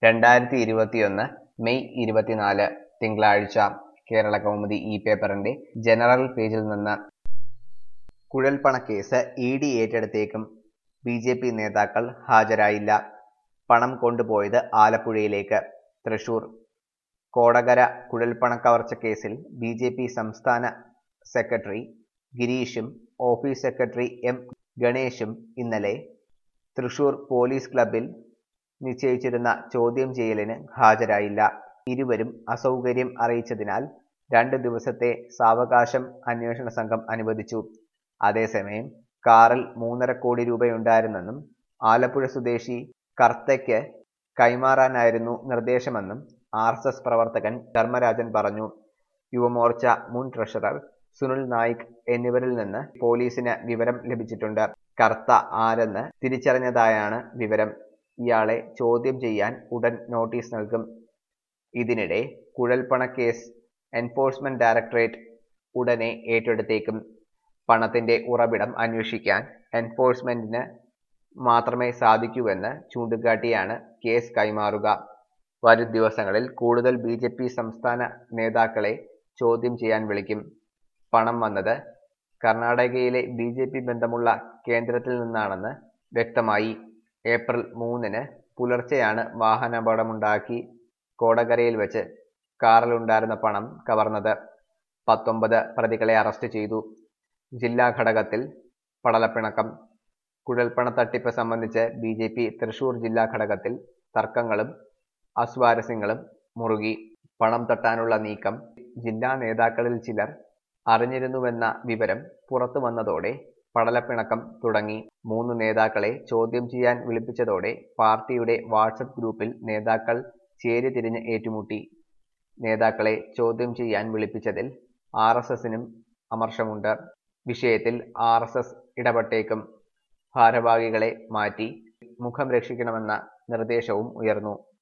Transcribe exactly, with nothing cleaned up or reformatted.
രണ്ടായിരത്തി ഇരുപത്തിയൊന്ന് മെയ് ഇരുപത്തിനാല് തിങ്കളാഴ്ച കേരള കൗമുദി ഈ പേപ്പറിന്റെ ജനറൽ പേജിൽ നിന്ന് കുഴൽപ്പണക്കേസ് ഇ ഡി ഏറ്റെടുത്തേക്കും ബി ജെ പി നേതാക്കൾ ഹാജരായില്ല. പണം കൊണ്ടുപോയത് ആലപ്പുഴയിലേക്ക്. തൃശൂർ കോടകര കുഴൽപ്പണക്കവർച്ച കേസിൽ ബി ജെ പി സംസ്ഥാന സെക്രട്ടറി ഗിരീഷും ഓഫീസ് സെക്രട്ടറി എം ഗണേശും ഇന്നലെ തൃശൂർ പോലീസ് ക്ലബിൽ നിശ്ചയിച്ചിരുന്ന ചോദ്യം ചെയ്യലിന് ഹാജരായില്ല. ഇരുവരും അസൗകര്യം അറിയിച്ചതിനാൽ രണ്ട് ദിവസത്തെ സാവകാശം അന്വേഷണ സംഘം അനുവദിച്ചു. അതേസമയം കാറിൽ മൂന്നര കോടി രൂപയുണ്ടായിരുന്നെന്നും ആലപ്പുഴ സ്വദേശി കർത്തയ്ക്ക് കൈമാറാനായിരുന്നു നിർദ്ദേശമെന്നും ആർ എസ് എസ് പ്രവർത്തകൻ ധർമ്മരാജൻ പറഞ്ഞു. യുവമോർച്ച മുൻ ട്രഷറർ സുനിൽ നായിക് എന്നിവരിൽ നിന്ന് പോലീസിന് വിവരം ലഭിച്ചിട്ടുണ്ട്. കർത്ത ആരെന്ന് തിരിച്ചറിഞ്ഞതായാണ് വിവരം. ഇയാളെ ചോദ്യം ചെയ്യാൻ ഉടൻ നോട്ടീസ് നൽകും. ഇതിനിടെ കുഴൽപ്പണക്കേസ് എൻഫോഴ്സ്മെന്റ് ഡയറക്ടറേറ്റ് ഉടനെ ഏറ്റെടുത്തേക്കും. പണത്തിന്റെ ഉറവിടം അന്വേഷിക്കാൻ എൻഫോഴ്സ്മെന്റിന് മാത്രമേ സാധിക്കൂവെന്ന് ചൂണ്ടിക്കാട്ടിയാണ് കേസ് കൈമാറുക. വരും ദിവസങ്ങളിൽ കൂടുതൽ ബി ജെ പി സംസ്ഥാന നേതാക്കളെ ചോദ്യം ചെയ്യാൻ വിളിക്കും. പണം വന്നത് കർണാടകയിലെ ബി ജെ പി ബന്ധമുള്ള കേന്ദ്രത്തിൽ നിന്നാണെന്ന് വ്യക്തമായി. ഏപ്രിൽ മൂന്നിന് പുലർച്ചെയാണ് വാഹനാപകടമുണ്ടാക്കി കോടകരയിൽ വെച്ച് കാറിലുണ്ടായിരുന്ന പണം കവർന്നത്. പത്തൊമ്പത് പ്രതികളെ അറസ്റ്റ് ചെയ്തു. ജില്ലാ ഘടകത്തിൽ പടലപ്പിണക്കം. കുഴൽപ്പണ തട്ടിപ്പ് സംബന്ധിച്ച് ബി ജെ പി തൃശൂർ ജില്ലാ ഘടകത്തിൽ തർക്കങ്ങളും അസ്വാരസ്യങ്ങളും മുറുകി. പണം തട്ടാനുള്ള നീക്കം ജില്ലാ നേതാക്കളിൽ ചിലർ അറിഞ്ഞിരുന്നുവെന്ന വിവരം പുറത്തു വന്നതോടെ പടലപ്പിണക്കം തുടങ്ങി. മൂന്ന് നേതാക്കളെ ചോദ്യം ചെയ്യാൻ വിളിപ്പിച്ചതോടെ പാർട്ടിയുടെ വാട്സപ്പ് ഗ്രൂപ്പിൽ നേതാക്കൾ ചേരിതിരിഞ്ഞ് ഏറ്റുമുട്ടി. നേതാക്കളെ ചോദ്യം ചെയ്യാൻ വിളിപ്പിച്ചതിൽ ആർ എസ് എസിനും അമർഷമുണ്ട്. വിഷയത്തിൽ ആർ എസ് എസ് ഇടപെട്ടേക്കും. ഭാരവാഹികളെ മാറ്റി മുഖം രക്ഷിക്കണമെന്ന നിർദ്ദേശവും ഉയർന്നു.